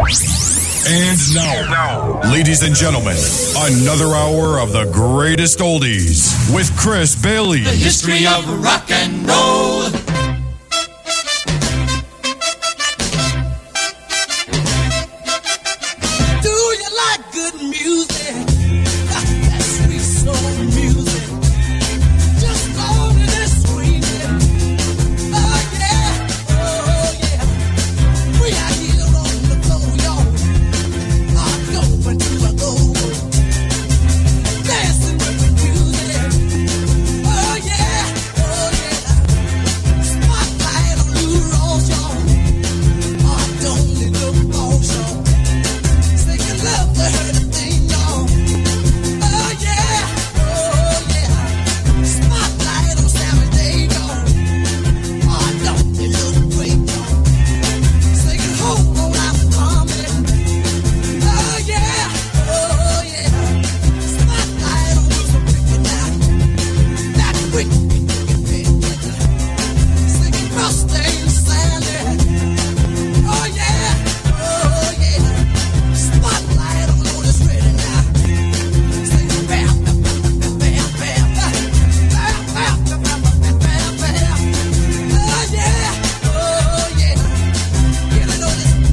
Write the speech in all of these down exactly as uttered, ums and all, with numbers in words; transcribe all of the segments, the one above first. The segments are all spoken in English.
And now, now, ladies and gentlemen, another hour of the greatest oldies with Chris Bailey. The history of rock and roll. Do you like good music? That sweet soul music. Just go to this screen. Oh yeah, oh yeah. We are here on the floor, y'all. I'm going to a go. Dancing with the music. Oh yeah, oh yeah. Spotlight on Lou Rawls, y'all. I don't need no balls, y'all. Say you love to hear the thing, y'all. Oh yeah, oh yeah. Spotlight on Sammy Davis, y'all. I don't need no break, y'all. Say you hold on, I'm coming. Oh yeah, oh yeah. Spotlight on Bruce Springsteen now. That quick, say you Rusty Sandy. Oh yeah, oh yeah. Spotlight on Otis Redding now. Say you bam, bam, bam, bam, bam, bam, bam, bam, bam, bam, bam. Oh yeah, oh yeah. Get it on this.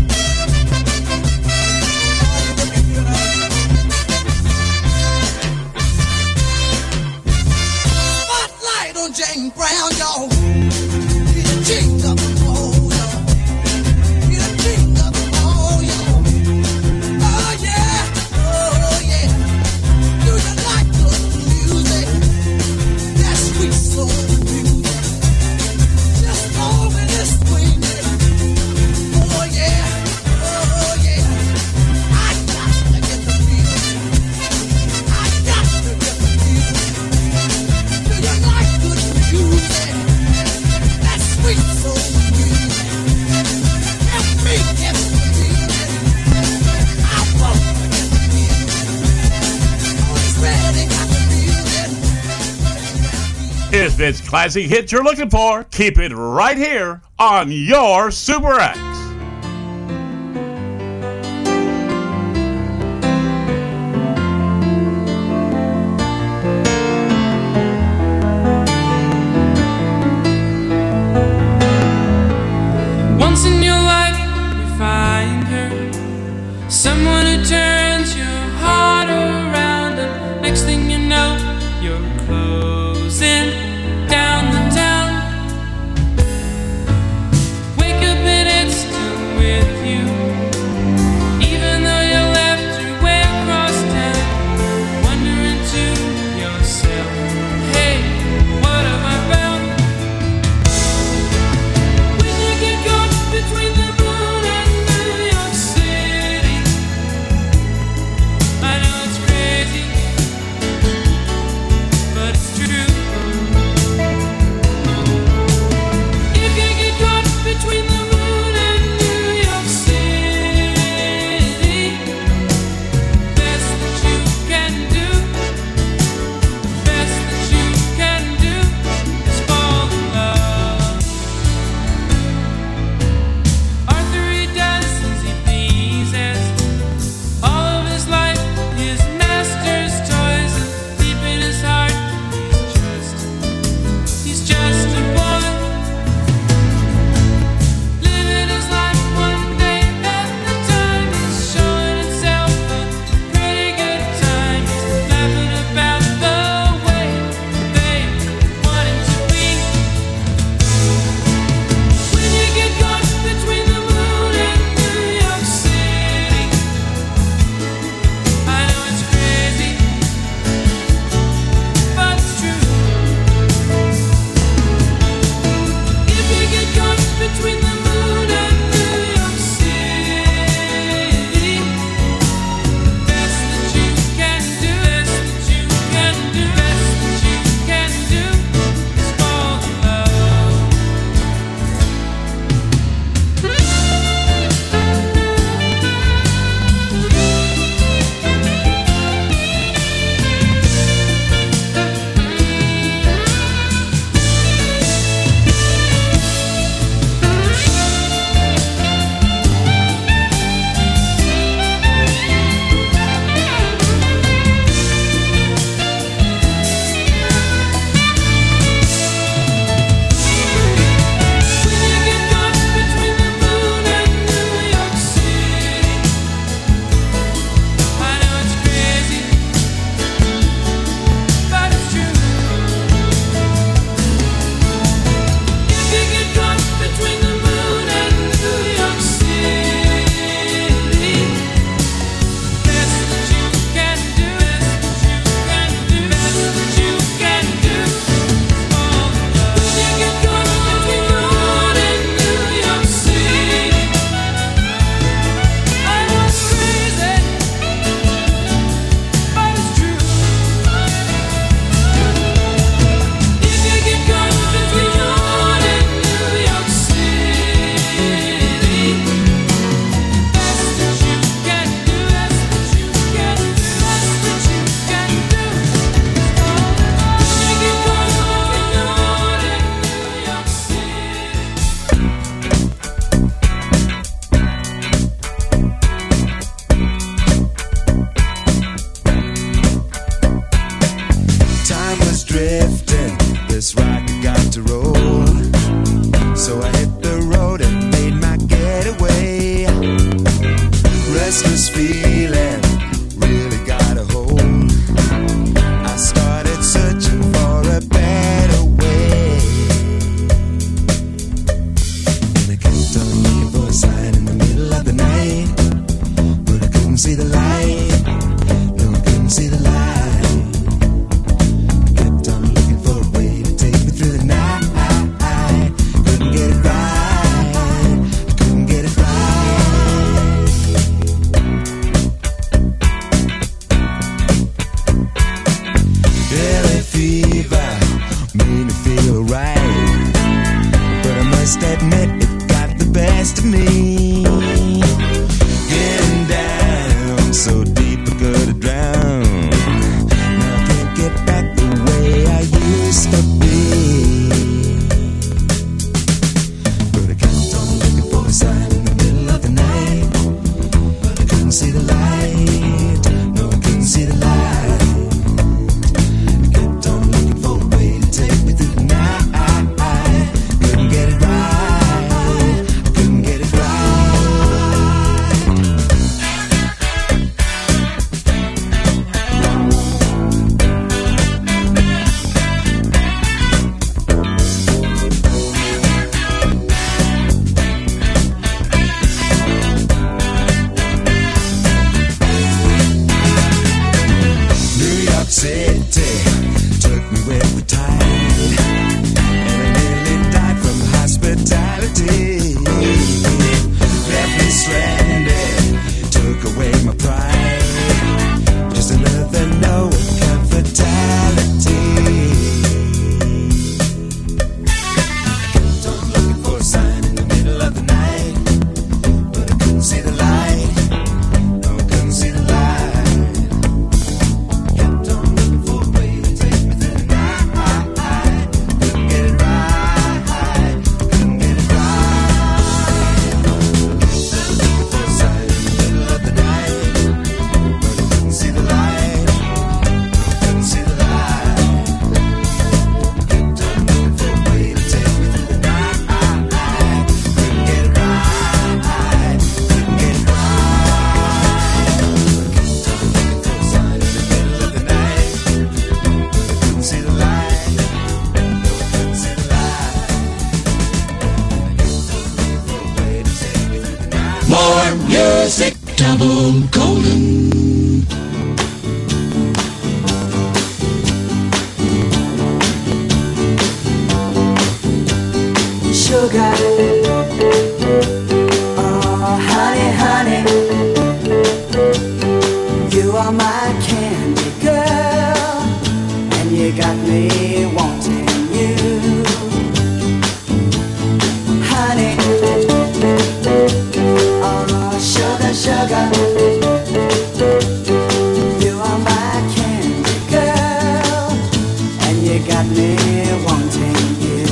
Spotlight on James Brown, y'all. He's the king of them all, y'all. He's the king of them all, y'all. Oh yeah, oh yeah. Do you like good music? That sweet soul music. Just over this swing. Oh yeah, oh yeah. I got to get the feeling. I got to get the feeling. Do you like good music? That sweet soul music. Help me get the feeling. I want to get the feeling. Always ready, got the feeling. If it's classic hits you're looking for, keep it right here on your Super X. Once in your life, you find her, someone who turns your heart around, and next thing you know, you're closing down the town. Wake up and it's still with you, even though you left your way across town. Wondering to yourself, hey, what have I found? When you get caught between the moon and New York City, restless feeling really got a hold. I started searching for a better way. And I kept on looking for a sign in the middle of the night, but I couldn't see the light. No, I couldn't see the light. I kept on looking for a way to take me through the night. Couldn't get it right. I couldn't get it right. Daily fever made me feel right, but I must admit it got the best of me. Getting down so deep I could have drowned. Now I can't get back the way I used to be. But I kept on looking for a sign in the middle of the night, but I couldn't see the light. No, I couldn't see the light. I kept on looking for a way to take me through the night. Couldn't get it right. I couldn't get it right. New York City took me with the tide, and I nearly died from hospitality. Left me stranded, took away my pride. Just another no of fatality. Kept on looking for a sign in the middle of the night, but I couldn't see the light. No, I couldn't see the light. Kept on looking for a way to take me through the night. Couldn't get it right. Couldn't get it right. Looking for a sign in the middle of the night, but I couldn't see the light. Couldn't see the light. Kept on looking for a way to take me through the night. Couldn't get it right. Couldn't get it right. Kept on looking for a sign in the middle of the night, but I couldn't see the light. No, I couldn't see the light. Kept on looking for a way to take me through the night. More music, double golden. Sugar, oh honey, honey, you are my candy girl, and you got me wanting you, honey. Oh sugar, sugar, you are my candy girl, and you got me wanting you.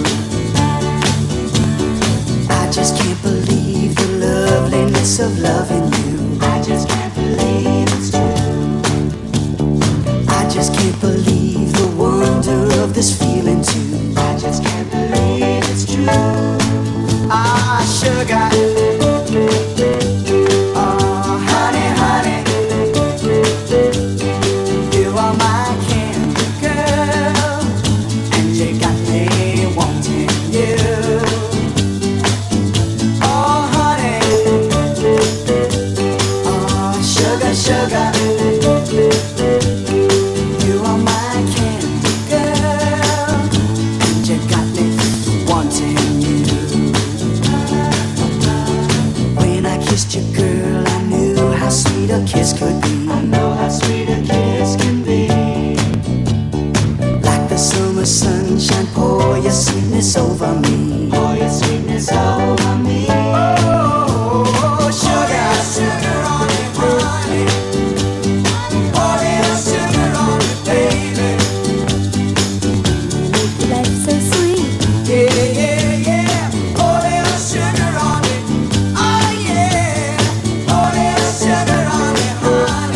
I just can't believe the loveliness of loving you. I just can't believe it's true. I just can't believe the wonder of this feeling too. I just can't believe it's true. Ah, sugar. Oh, honey, honey. You are my candy girl, and you got me wanting you. Oh, honey. Oh, sugar, sugar. You are my candy girl, and you got me wanting you. When I kissed you, girl, I knew how sweet a kiss could be. I know how sweet a kiss can be. Like the summer sunshine, pour your sweetness over me. Pour your sweetness over me. Oh, sugar, sugar on it, honey. Pour little sugar on it, baby. Life's so sweet. Yeah, yeah, yeah. Pour little sugar on it. Oh, yeah. Pour little sugar on it, honey.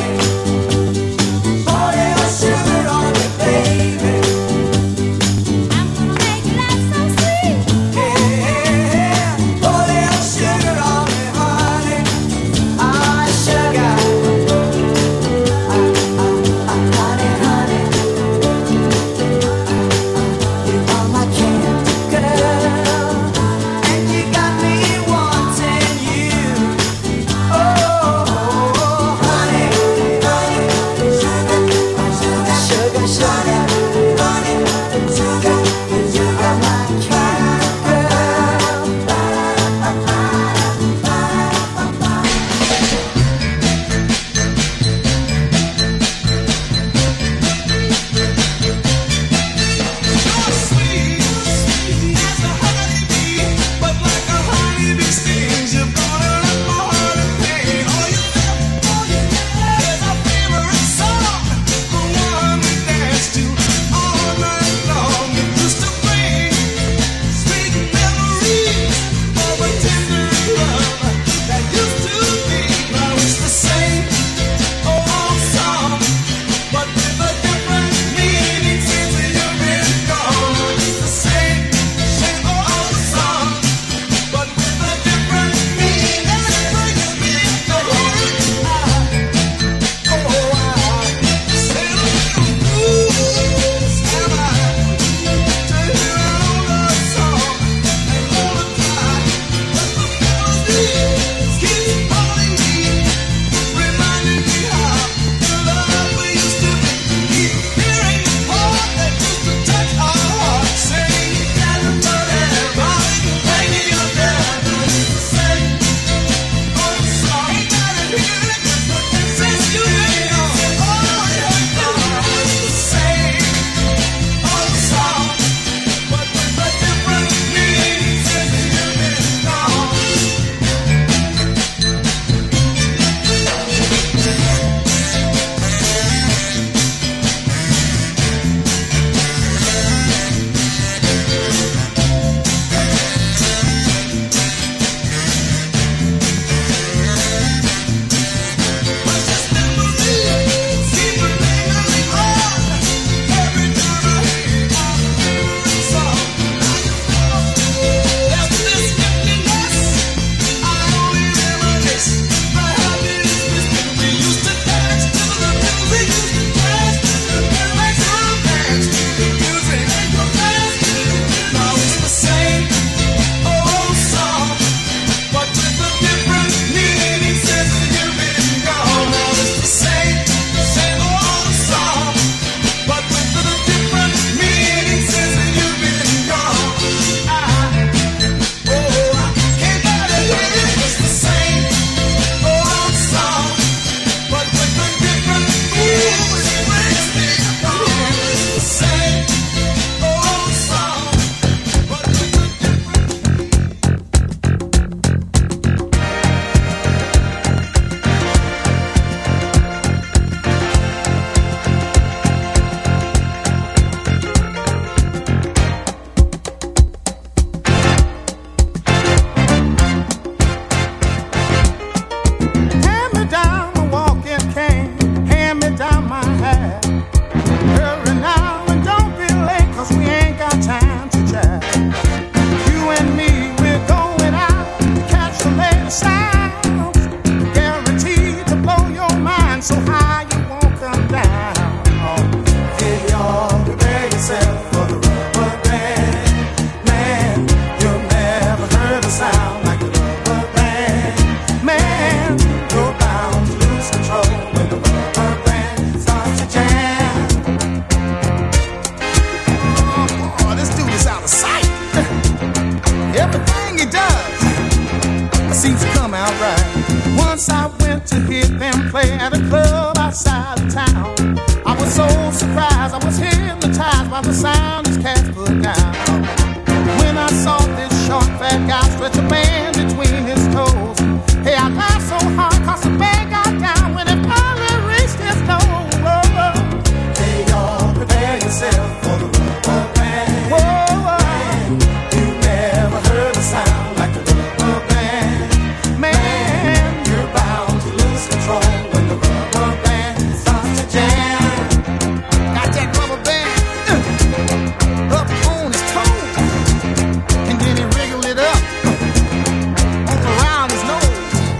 hear them play at a club outside of town. I was so surprised, I was hypnotized by the sound these cats put down. When I saw this short fat guy stretch a band between his toes, hey, I laughed so hard cause the band got down when it finally reached his nose. Hey, y'all, prepare yourself for the rubber band. Whoa, you never heard a sound like the rubber band. Man, you're bound to lose control when the rubber band starts to jam. Got that rubber band uh, up on his toes, and then he wriggled it up uh, around his nose.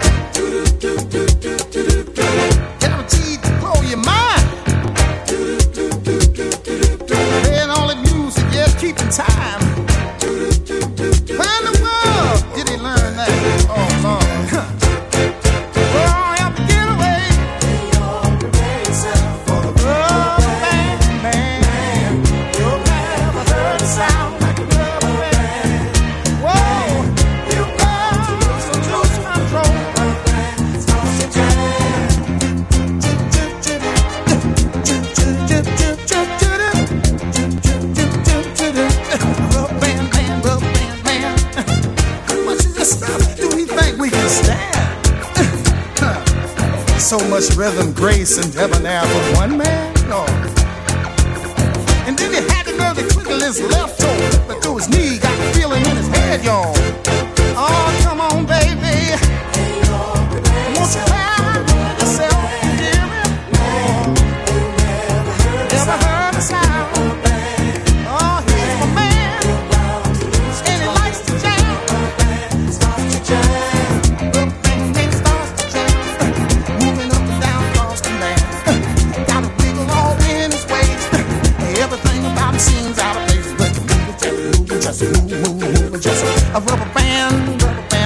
Guaranteed to blow your mind. Playing all that music, yeah, keeping time. Where in the world did he learn that? Oh, Lord. Well, I have to get away. Prepare yourself for the rubber band, man. You'll never heard a sound like a rubber band. Whoa, you got to lose control. Starts to jam. Rubber band, man, rubber band, man. How much of this stuff do we think we can stand? So much rhythm, grace, and debonair for one man? No. And then he had the nerve to twiddle his left toe, but through his knee, got the feeling in his head, y'all. Oh, come on, baby. Won't you find yourself, you hear me? Never heard a sound. Oh, he's my man, and he likes to jam. Rubber band, man, starts to jam. Moving up and down across the land. Got a wiggle all in his waist. Everything about him seems out of place. But move, just move, move, move, just a rubber band, rubber band.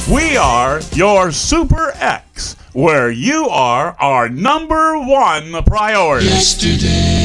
We are your Super X, where you are our number one priority. Yesterday.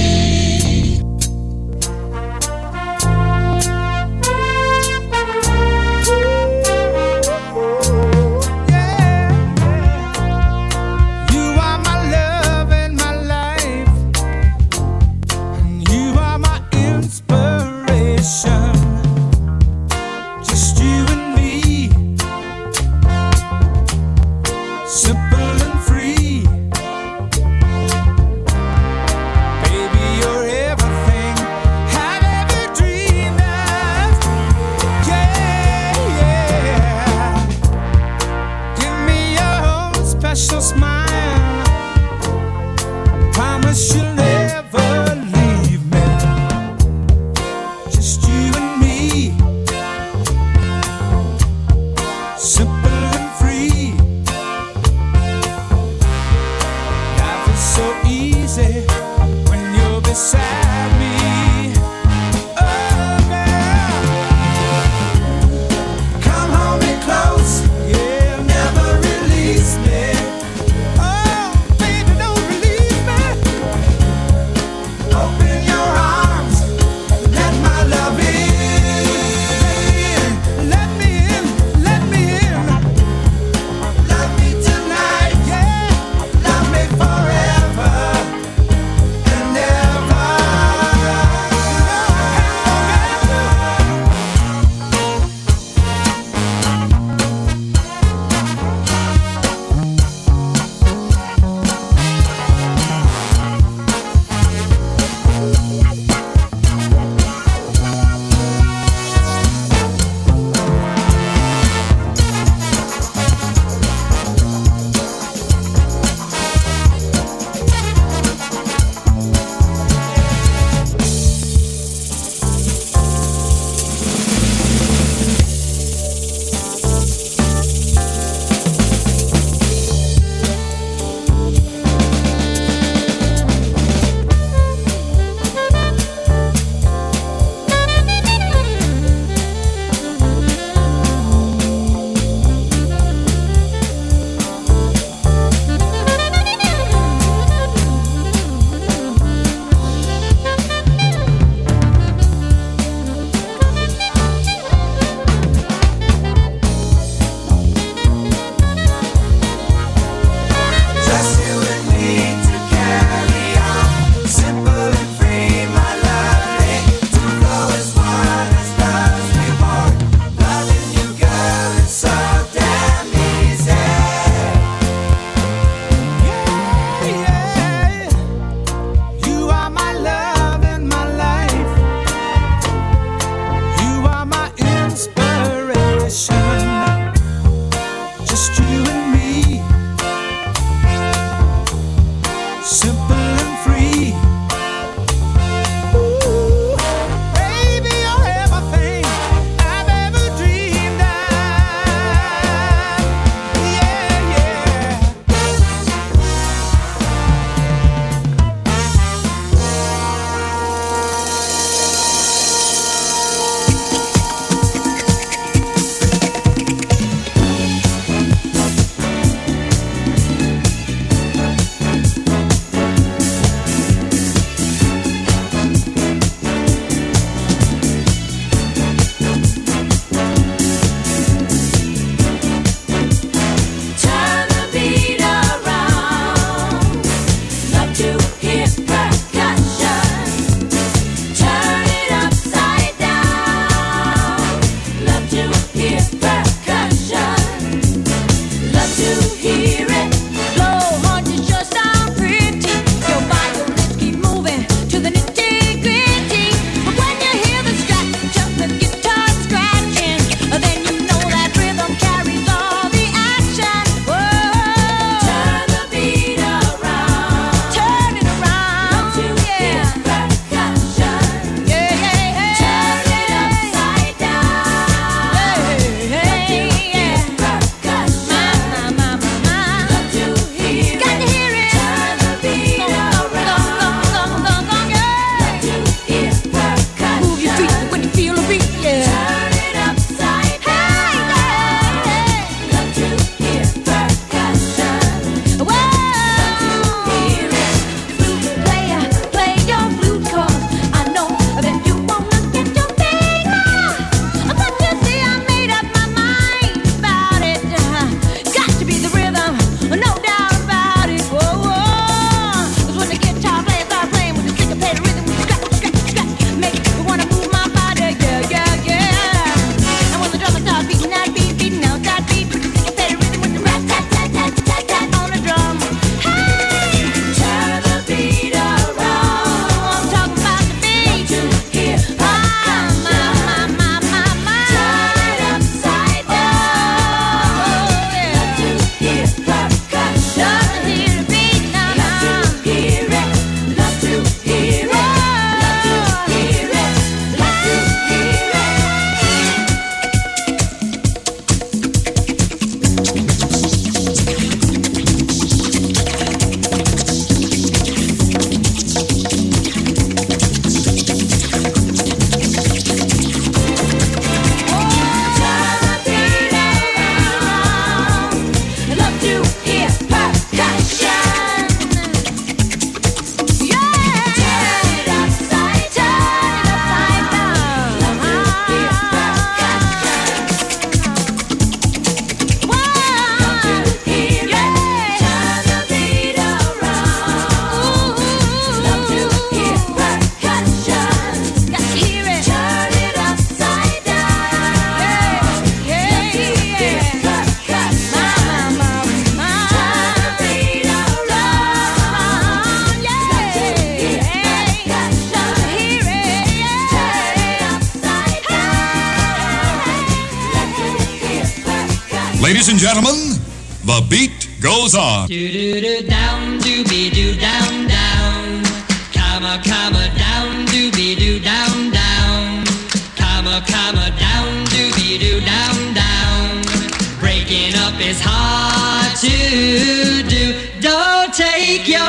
Ladies and gentlemen, the beat goes on. Do do do down, do be do down down. Comma comma down, do be do down down. Comma comma down, do be do down down. Breaking up is hard to do. Don't take your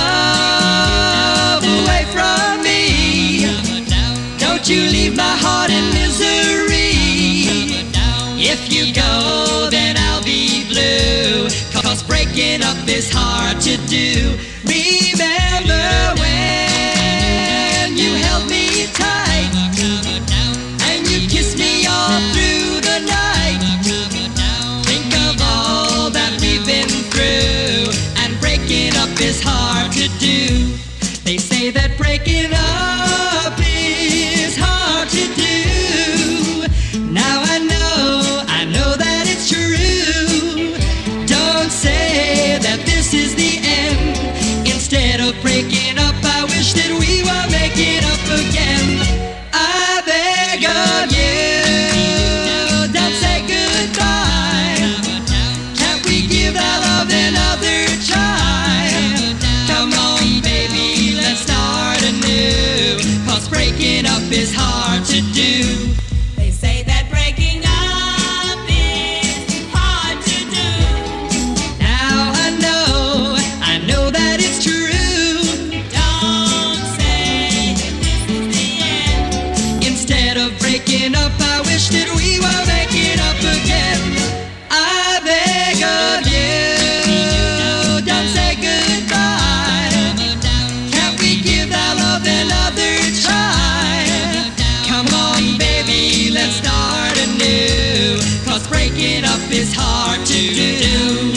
love away from me. Don't you leave my heart in misery. If you go, then I'll be blue. Cause breaking up is hard to do. Remember when you held me tight and you kissed me all through the night. Think of all that we've been through, and breaking up is hard to do. They say that breaking up is hard to do. Now I know, I know that it's true. Don't say that this is the end. Instead of breaking up, I wish that we were making up again. I beg of you, don't say goodbye. Can't we give our love another try? Come on, baby, let's start anew. Cause breaking up is hard to do. They say that breaking up is hard to do. Now I know, I know that it's true. Don't say that this is the end. Instead of breaking up, I wish that we were making up again. I beg of you, don't say goodbye. Can't we give our love another try? Come on, baby, let's start anew. Cause breaking up is hard to do.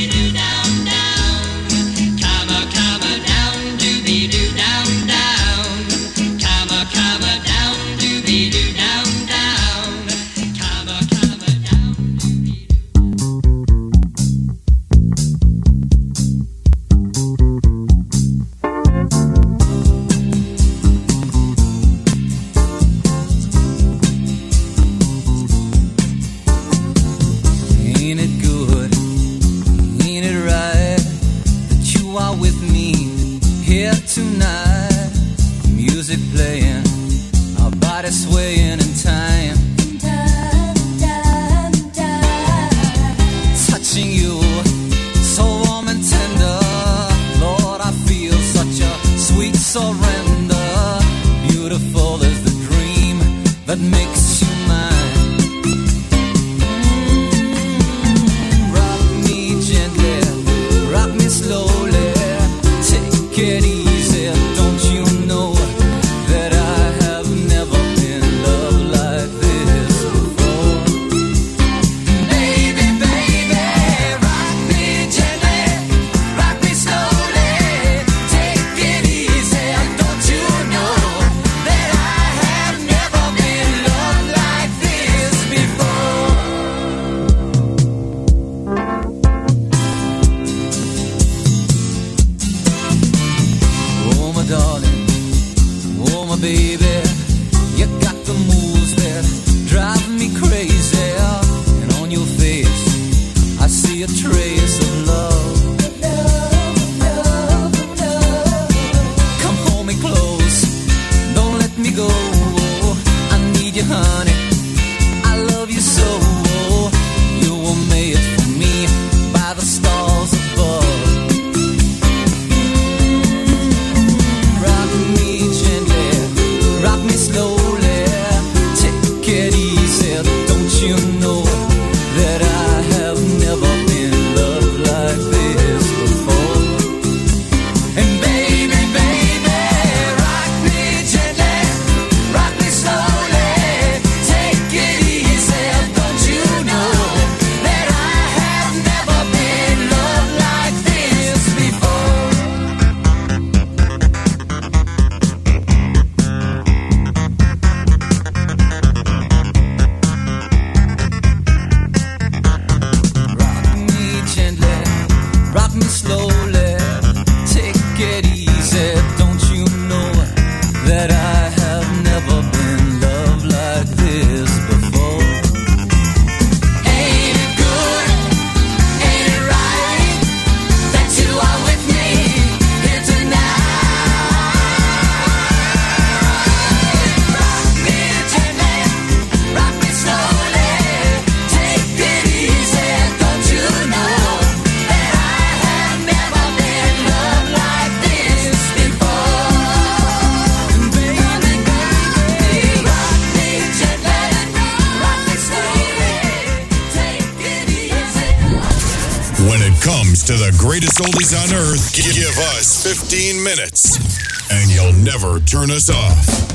Comma, comma, down, doobie-doo, down, down. Comma, comma, down, doobie-doo, down, down. Comma, comma, down, doobie-doo. Ain't it good? Ain't it right that you are with me here tonight? Music playing, our bodies swaying in time. Touching you, so warm and tender. Lord, I feel such a sweet surrender. Beautiful is the dream that makes you mine. Rock me gently, rock me slowly. Take it easy, don't you know that I When it comes to the greatest oldies on earth, gi- give us fifteen minutes and you'll never turn us off.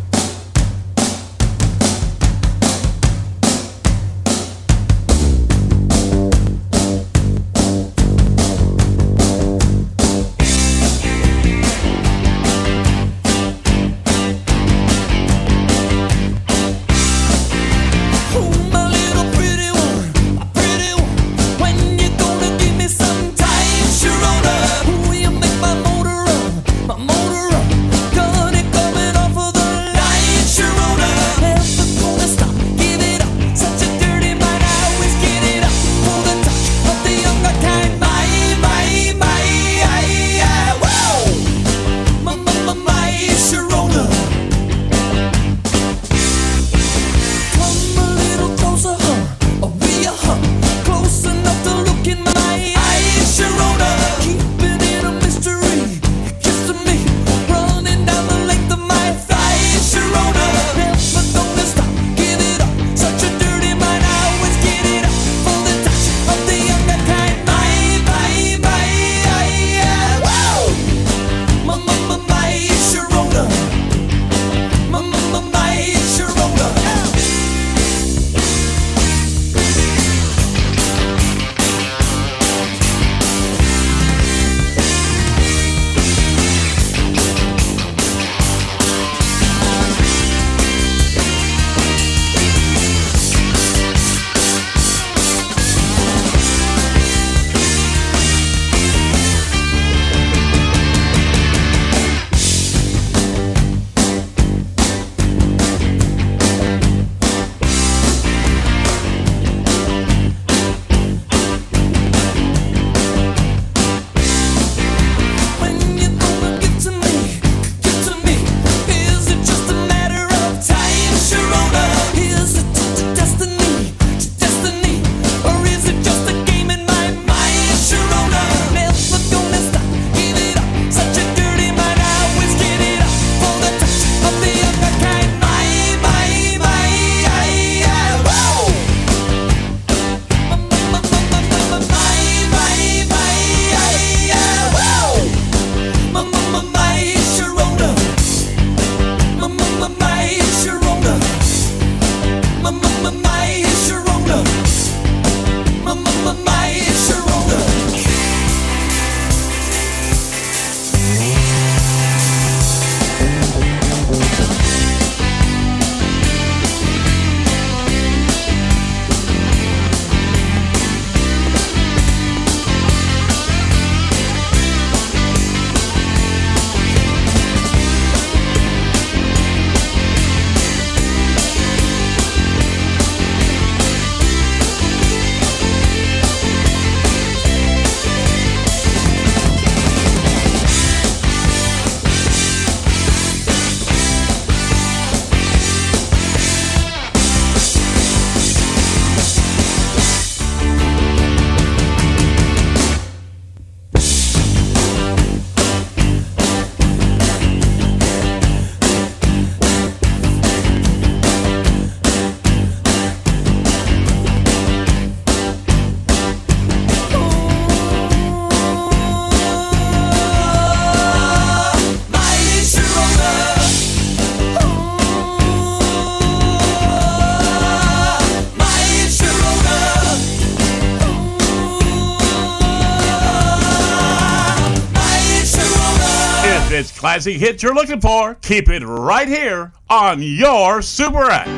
It's classic hits you're looking for. Keep it right here on your Super X.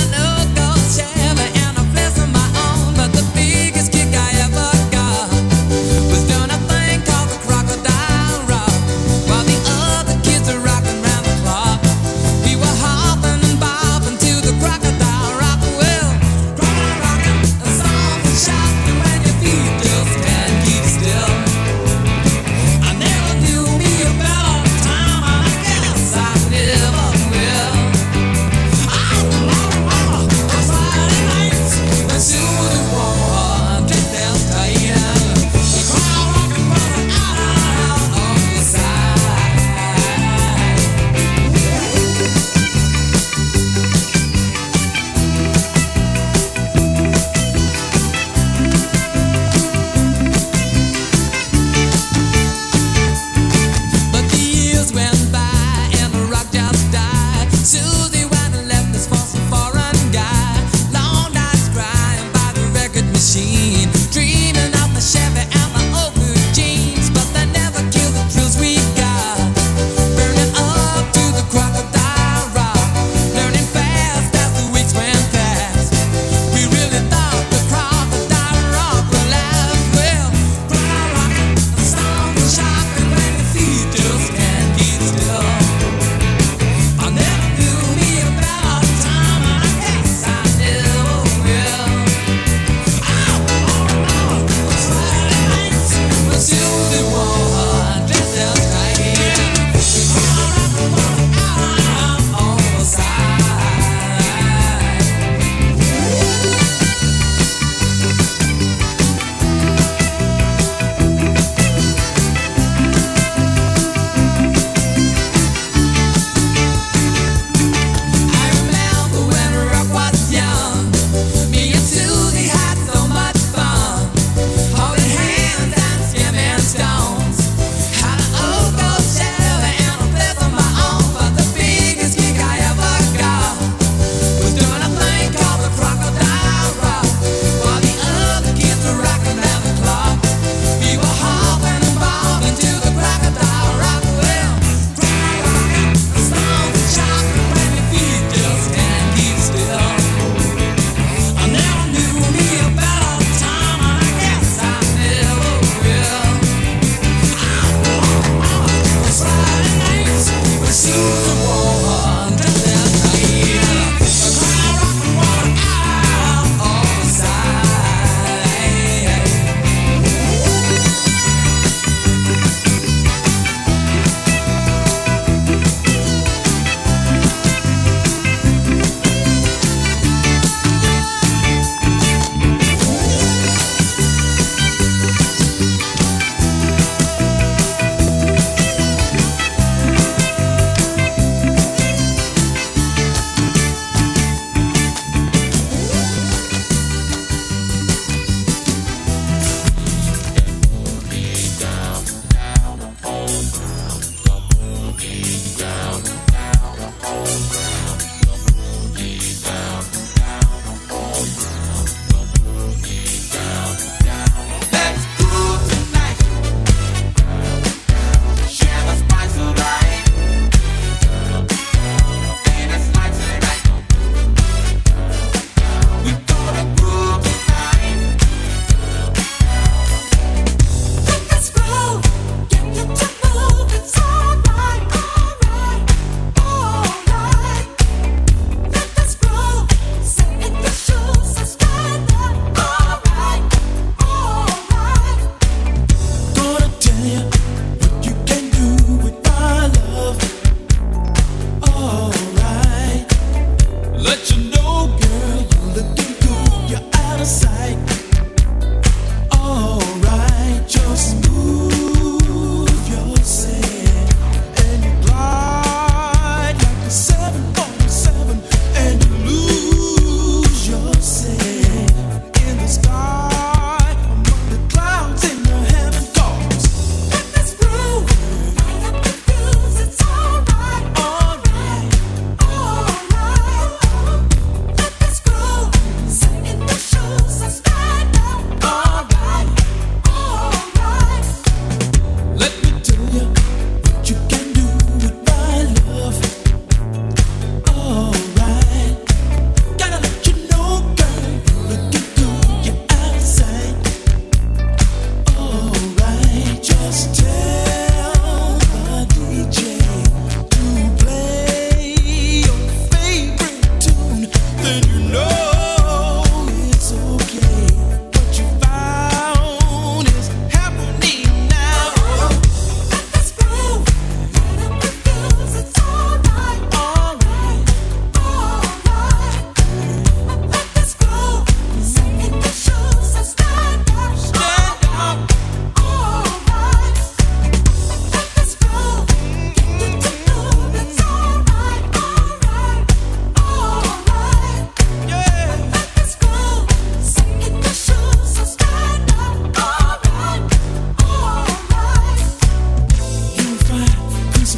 Stones. Had a no-go Chevy and a place of my own, but the biggest kick I ever got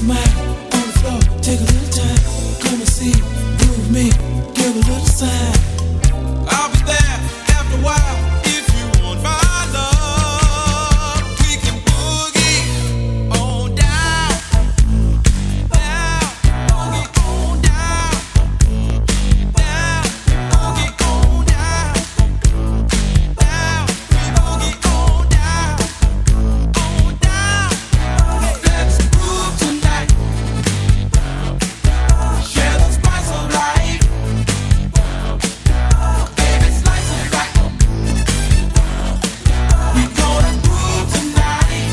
the mic on the floor, take a little time. Come and see, groove me, give a little sign. I'll be there after a while if you want my love. We can boogie on down, down, boogie on down, down, boogie on down, down, boogie on down, on down. Let's groove tonight. Share the spice of life. Baby, slice it right. We gonna groove tonight.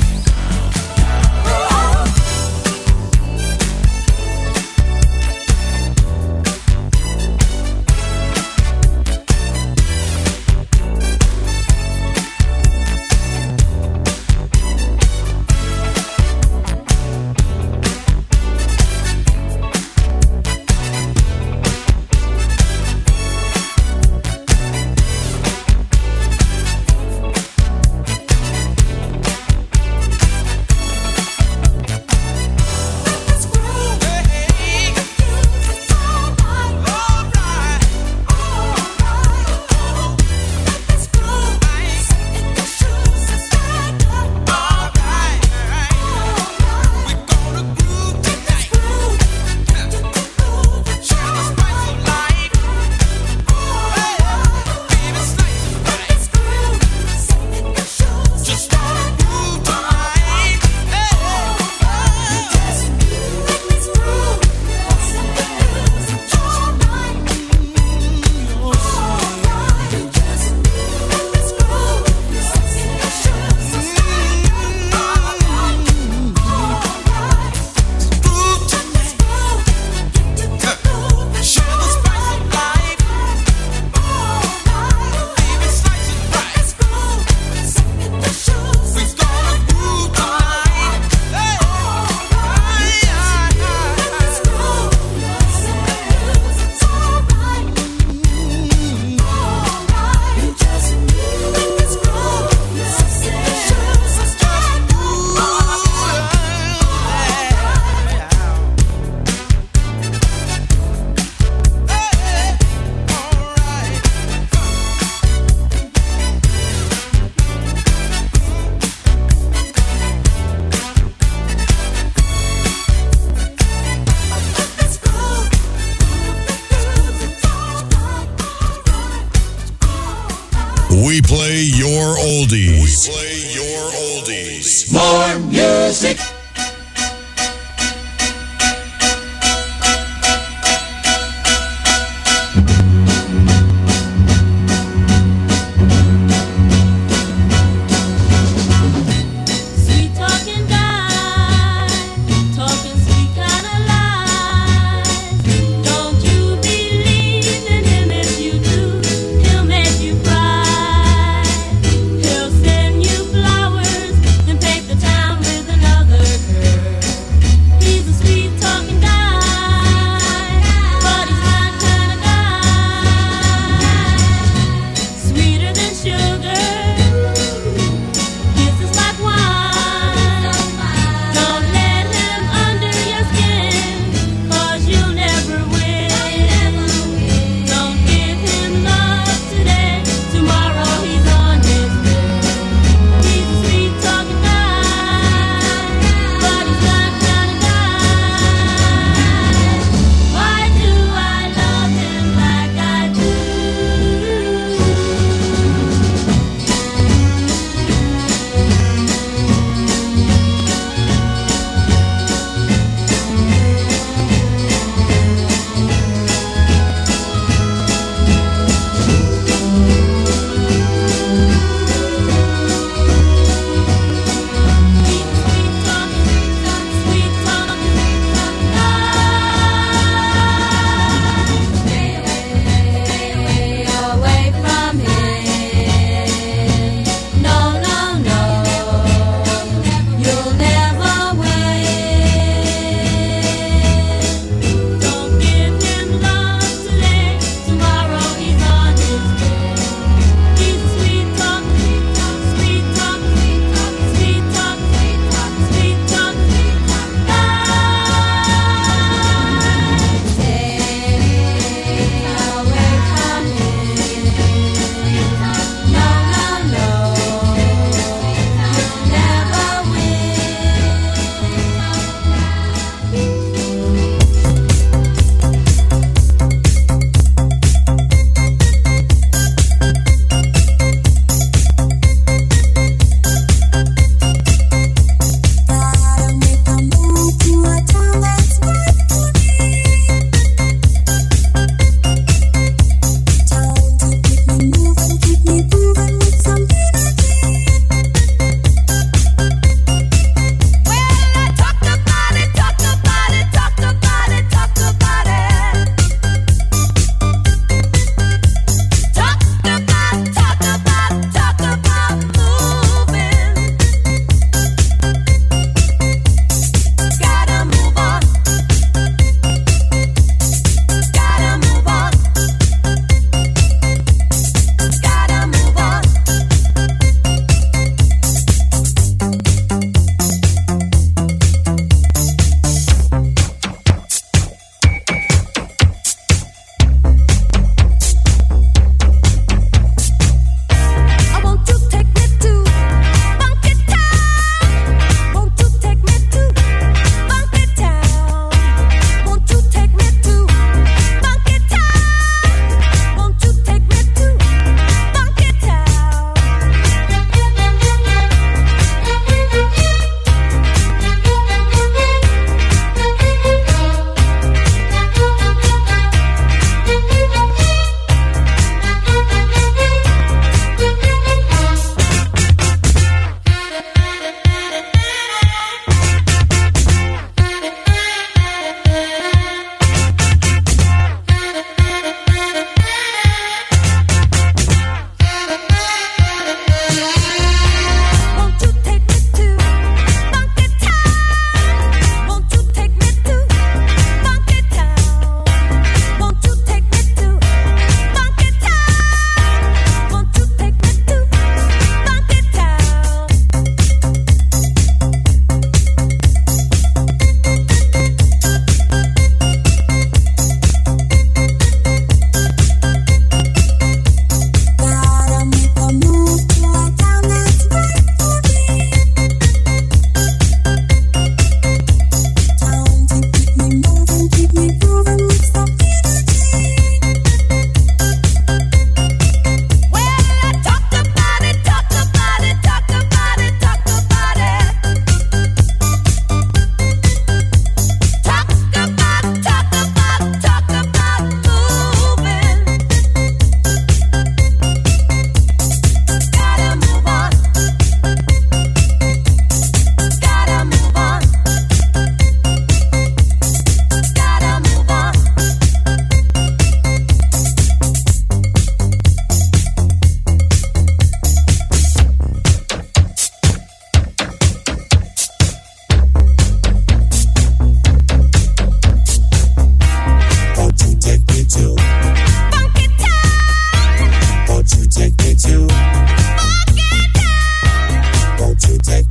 We play your oldies. We play your oldies. More music. Sweet talking guy, talking sweet kind of lies. Don't you believe in him? If you do, he'll make you cry. He'll send you flowers.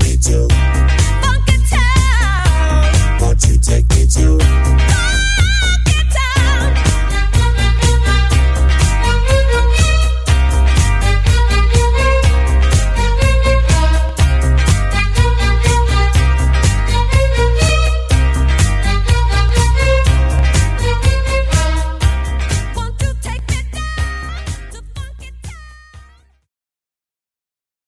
me to? Funky town. Won't you take me to?